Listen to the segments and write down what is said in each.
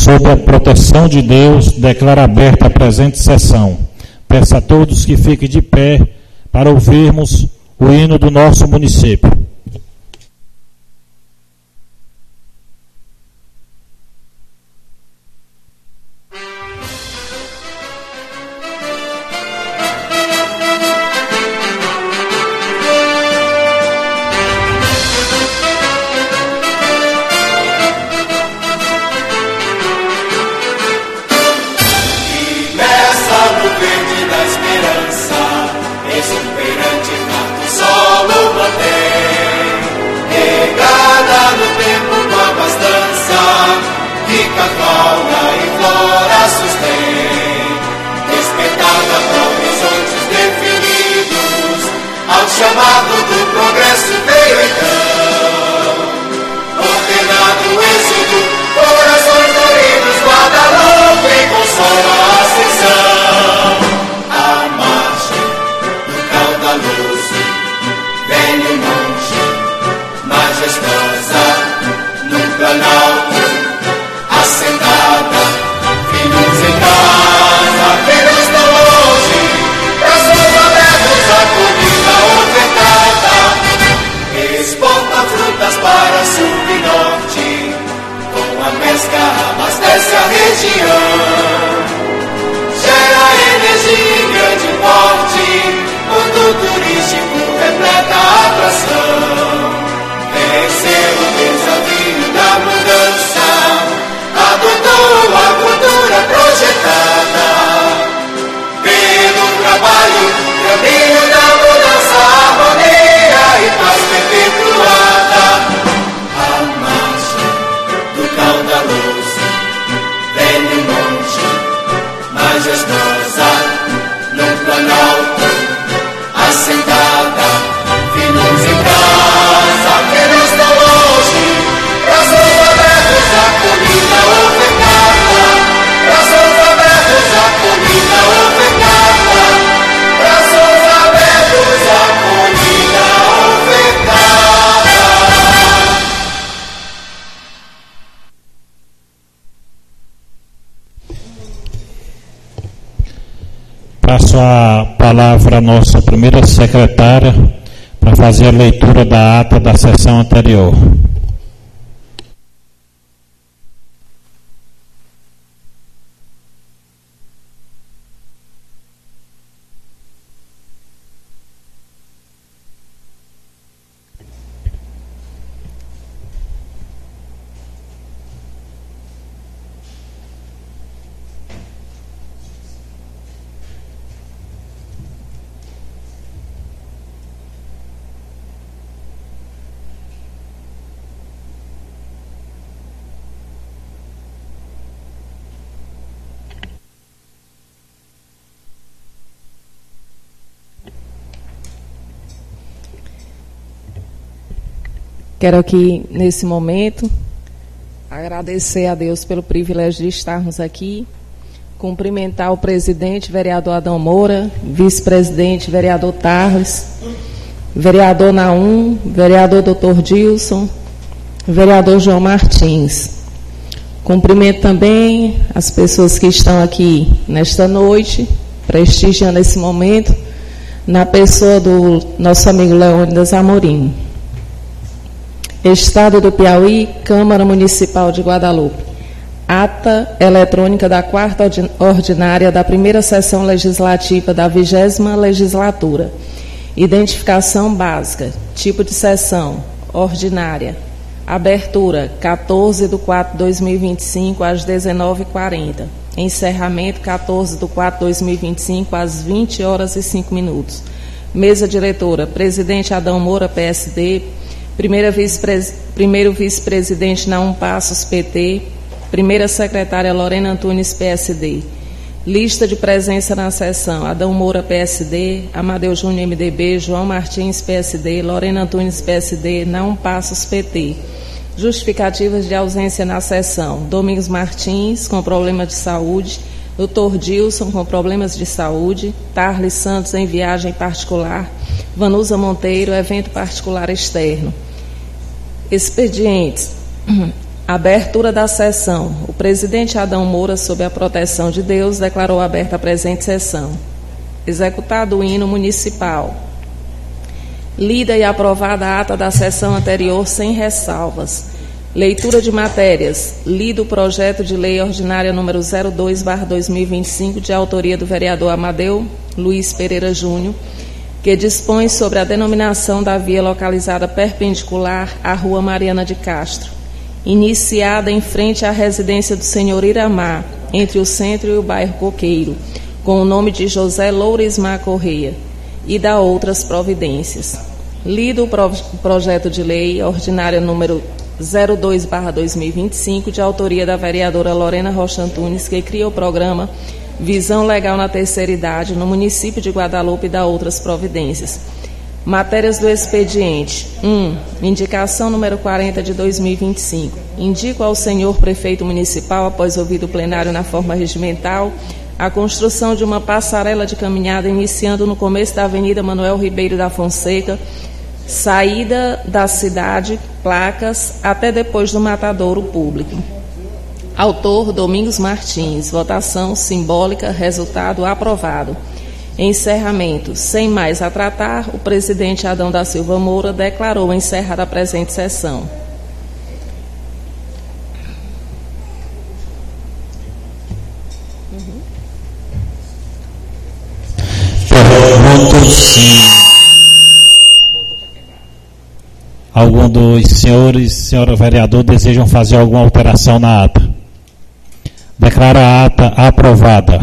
sob a proteção de Deus, declaro aberta a presente sessão. Peço a todos que fiquem de pé para ouvirmos o hino do nosso município. Chamado do progresso veio então, ordenado o êxodo, corações doridos, Guadalupe consola a ascensão. A marcha do caudaloso, velho monte, majestosa, no planalto, assentada, filhos em casa, filhos tão longe, braços abertos a colhida ofertada, exporta frutas para sul e norte, com a pesca abastece a região, gera energia em grande porte, ponto turístico repleta a atração, venceu o desafio da mudança, adotou a cultura projetada, pelo trabalho, caminho da mudança, harmonia e paz perpetuada. A marcha do caudaloso, velho monte, majestosa, no planalto, assentada, filhos em casa, filhos tão longe, braços abertos à colhida ofertada, braços abertos à colhida ofertada, braços abertos à colhida ofertada. Passo a palavra à nossa primeira secretária para fazer a leitura da ata da sessão anterior. Quero aqui, nesse momento, agradecer a Deus pelo privilégio de estarmos aqui, cumprimentar o presidente, vereador Adão Moura, vice-presidente, vereador Tarles, vereador Naum, vereador Dr. Dilson, vereador João Martins. Cumprimento também as pessoas que estão aqui nesta noite, prestigiando esse momento, na pessoa do nosso amigo Leônidas Amorim. Estado do Piauí, Câmara Municipal de Guadalupe. Ata eletrônica da 4ª ordinária da primeira sessão legislativa da 20ª legislatura. Identificação básica. Tipo de sessão. Ordinária. Abertura, 14/4/2025, às 19h40. Encerramento, 14/4/2025, às 20h05. Mesa diretora, presidente Adão Moura, PSD. Primeiro vice-presidente Naum Passos, PT. Primeira secretária Lorena Antunes, PSD. Lista de presença na sessão: Adão Moura, PSD, Amadeu Júnior, MDB, João Martins, PSD, Lorena Antunes, PSD, Naum Passos, PT. Justificativas de ausência na sessão: Domingos Martins, com problema de saúde, Dr. Dilson, com problemas de saúde, Tarles Santos, em viagem particular, Vanusa Monteiro, evento particular externo. Expedientes. Abertura da sessão. O presidente Adão Moura, sob a proteção de Deus, declarou aberta a presente sessão. Executado o hino municipal. Lida e aprovada a ata da sessão anterior sem ressalvas. Leitura de matérias. Lido o projeto de lei ordinária número 02/2025, de autoria do vereador Amadeu Luiz Pereira Júnior, que dispõe sobre a denominação da via localizada perpendicular à Rua Mariana de Castro, iniciada em frente à residência do senhor Iramar, entre o centro e o bairro Coqueiro, com o nome de José Lourismar Correia, e da outras providências. Lido o projeto de lei ordinária número 02/2025, de autoria da vereadora Lorena Rocha Antunes, que cria o programa Visão Legal na Terceira Idade no município de Guadalupe e da outras providências. Matérias do expediente. 1. Indicação número 40 de 2025. Indico ao senhor prefeito municipal, após ouvido o plenário na forma regimental, a construção de uma passarela de caminhada iniciando no começo da Avenida Manuel Ribeiro da Fonseca, saída da cidade, placas, até depois do Matadouro Público. Autor, Domingos Martins. Votação simbólica, resultado aprovado. Encerramento. Sem mais a tratar, o presidente Adão da Silva Moura declarou encerrada a presente sessão. Pergunto se algum dos senhores, senhora vereador, desejam fazer alguma alteração na ata. Declaro a ata aprovada.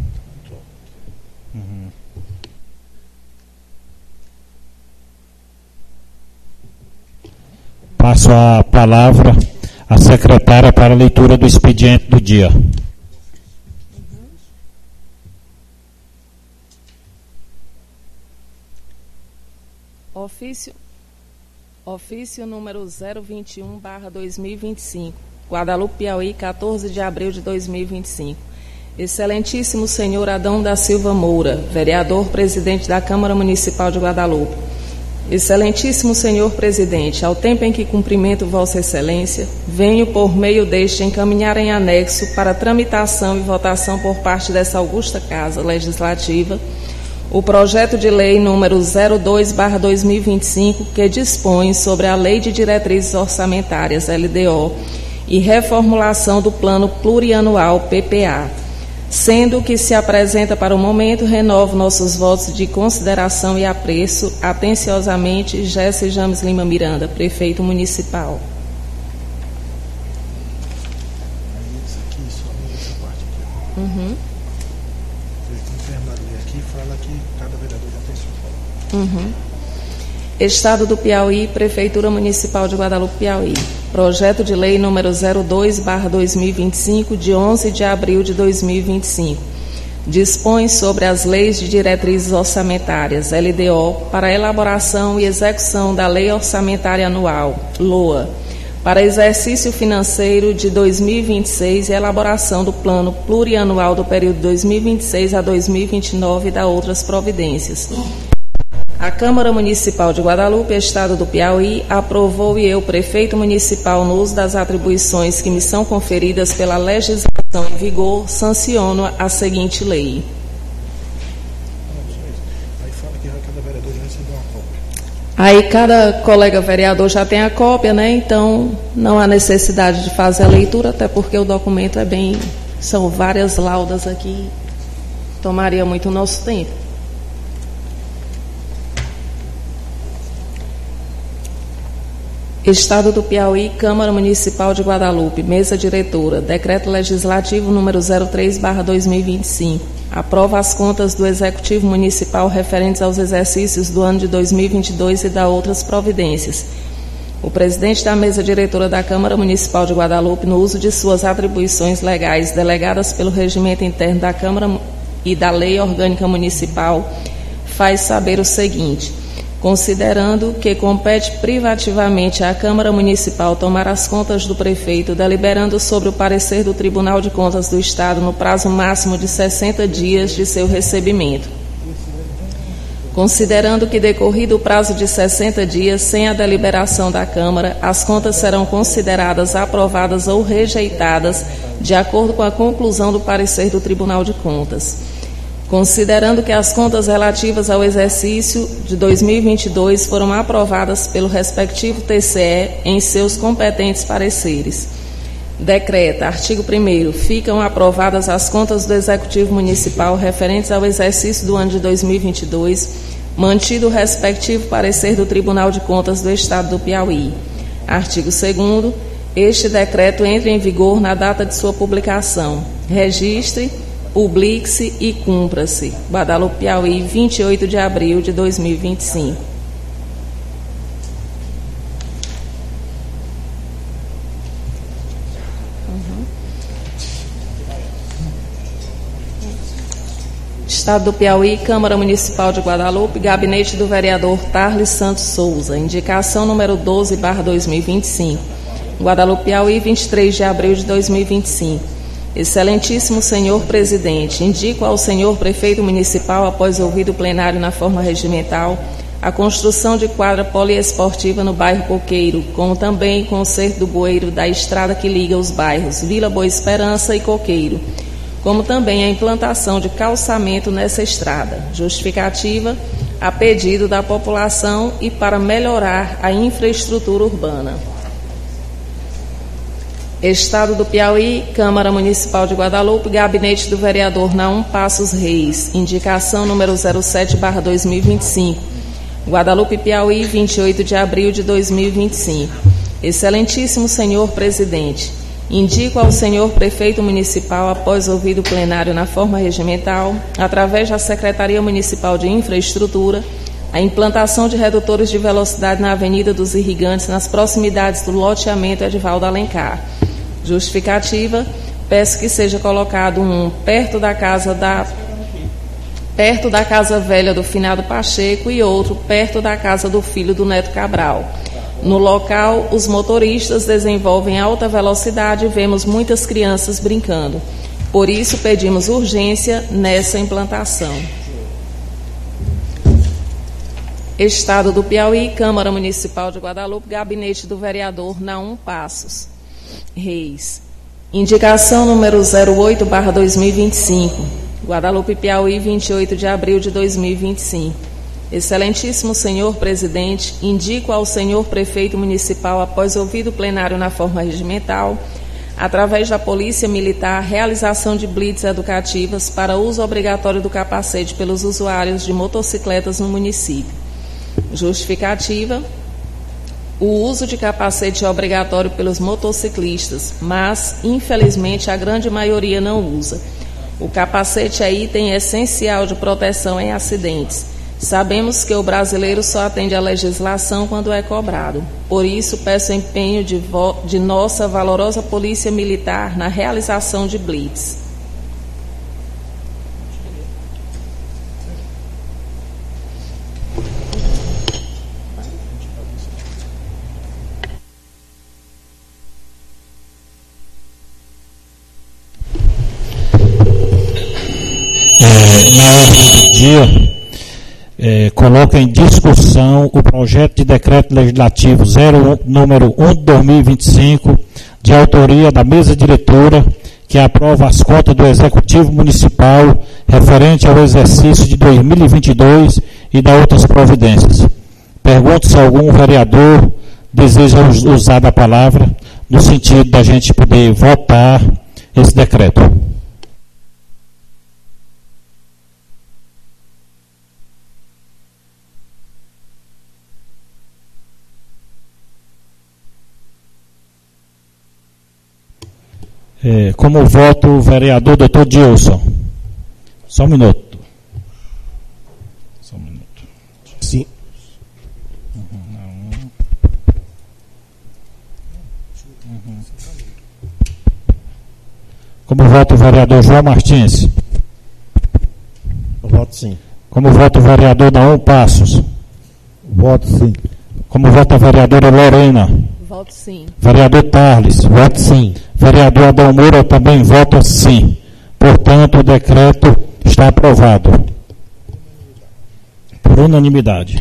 Passo a palavra à secretária para a leitura do expediente do dia. Ofício número 021/2025, Guadalupe, Piauí, 14 de abril de 2025. Excelentíssimo senhor Adão da Silva Moura, vereador presidente da Câmara Municipal de Guadalupe. Excelentíssimo senhor presidente, ao tempo em que cumprimento Vossa Excelência, venho por meio deste encaminhar em anexo para tramitação e votação por parte dessa augusta Casa Legislativa o projeto de lei número 02/2025, que dispõe sobre a Lei de Diretrizes Orçamentárias, LDO, e reformulação do Plano Plurianual, PPA, sendo que se apresenta para o momento, renovo nossos votos de consideração e apreço, atenciosamente, Jesse James Lima Miranda, prefeito municipal. Estado do Piauí, Prefeitura Municipal de Guadalupe, Piauí. Projeto de lei número 02/2025, de 11 de abril de 2025. Dispõe sobre as leis de diretrizes orçamentárias, LDO, para a elaboração e execução da Lei Orçamentária Anual, LOA, para exercício financeiro de 2026 e elaboração do Plano Plurianual do período 2026 a 2029 e da outras providências. A Câmara Municipal de Guadalupe, Estado do Piauí, aprovou e eu, prefeito municipal, no uso das atribuições que me são conferidas pela legislação em vigor, sanciono a seguinte lei. Aí cada colega vereador já tem a cópia, né? Então não há necessidade de fazer a leitura, até porque o documento são várias laudas aqui, tomaria muito nosso tempo. Estado do Piauí, Câmara Municipal de Guadalupe, Mesa Diretora, Decreto Legislativo número 03/2025. Aprova as contas do Executivo Municipal referentes aos exercícios do ano de 2022 e da outras providências. O presidente da Mesa Diretora da Câmara Municipal de Guadalupe, no uso de suas atribuições legais delegadas pelo Regimento Interno da Câmara e da Lei Orgânica Municipal, faz saber o seguinte: considerando que compete privativamente à Câmara Municipal tomar as contas do prefeito, deliberando sobre o parecer do Tribunal de Contas do Estado no prazo máximo de 60 dias de seu recebimento. Considerando que, decorrido o prazo de 60 dias, sem a deliberação da Câmara, as contas serão consideradas aprovadas ou rejeitadas, de acordo com a conclusão do parecer do Tribunal de Contas. Considerando que as contas relativas ao exercício de 2022 foram aprovadas pelo respectivo TCE em seus competentes pareceres. Decreta, artigo 1º, ficam aprovadas as contas do Executivo Municipal referentes ao exercício do ano de 2022, mantido o respectivo parecer do Tribunal de Contas do Estado do Piauí. Artigo 2º, este decreto entra em vigor na data de sua publicação. Registre, publique-se e cumpra-se. Guadalupe, Piauí, 28 de abril de 2025. Estado do Piauí, Câmara Municipal de Guadalupe, Gabinete do Vereador Tarles Santos Souza, indicação número 12/2025. Guadalupe, Piauí, 23 de abril de 2025. Excelentíssimo senhor presidente, indico ao senhor prefeito municipal, após ouvido o plenário na forma regimental, a construção de quadra poliesportiva no bairro Coqueiro, como também conserto do bueiro da estrada que liga os bairros Vila Boa Esperança e Coqueiro, como também a implantação de calçamento nessa estrada. Justificativa, a pedido da população e para melhorar a infraestrutura urbana. Estado do Piauí, Câmara Municipal de Guadalupe, Gabinete do Vereador Naum Passos Reis, indicação número 07/2025. Guadalupe, Piauí, 28 de abril de 2025. Excelentíssimo senhor presidente, indico ao senhor prefeito municipal, após ouvido o plenário na forma regimental, através da Secretaria Municipal de Infraestrutura, a implantação de redutores de velocidade na Avenida dos Irrigantes, nas proximidades do loteamento Edivaldo Alencar. Justificativa, peço que seja colocado um perto da casa velha do finado Pacheco e outro perto da casa do filho do Neto Cabral. No local, os motoristas desenvolvem alta velocidade e vemos muitas crianças brincando. Por isso, pedimos urgência nessa implantação. Estado do Piauí, Câmara Municipal de Guadalupe, Gabinete do Vereador Naum Passos Reis. Indicação número 08/2025. Guadalupe, Piauí, 28 de abril de 2025. Excelentíssimo senhor presidente, indico ao senhor prefeito municipal, após ouvido o plenário na forma regimental, através da Polícia Militar, realização de blitz educativas para uso obrigatório do capacete pelos usuários de motocicletas no município. Justificativa, o uso de capacete é obrigatório pelos motociclistas, mas, infelizmente, a grande maioria não usa. O capacete é item essencial de proteção em acidentes. Sabemos que o brasileiro só atende à legislação quando é cobrado. Por isso, peço empenho de nossa valorosa Polícia Militar na realização de blitz. Na ordem do dia, coloca em discussão o projeto de decreto legislativo número 1 de 2025, de autoria da mesa diretora, que aprova as contas do Executivo Municipal referente ao exercício de 2022 e da outras providências. Pergunto se algum vereador deseja usar a palavra no sentido da gente poder votar esse decreto. Como voto o vereador Dr. Dilson. Só um minuto. Sim. Como voto o vereador João Martins. Voto sim. Como voto o vereador Naum Passos. Voto sim. Como voto a vereadora Lorena. Voto sim. Vereador Tarles. Voto sim. Vereador Adão Moura também vota sim. Portanto, o decreto está aprovado. por unanimidade.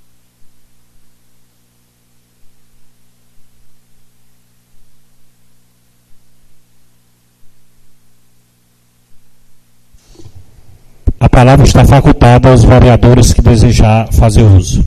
A palavra está facultada aos vereadores que desejar fazer uso.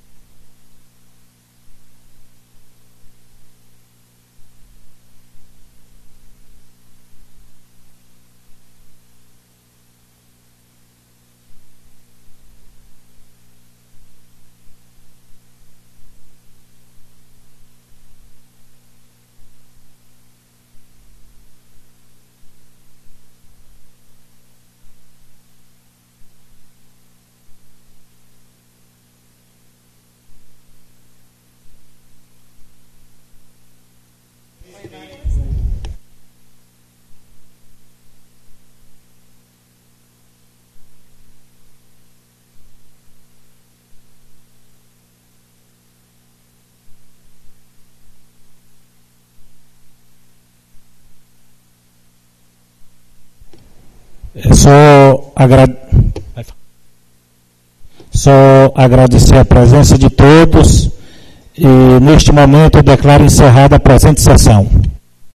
Só agradecer a presença de todos e, neste momento, eu declaro encerrada a presente sessão.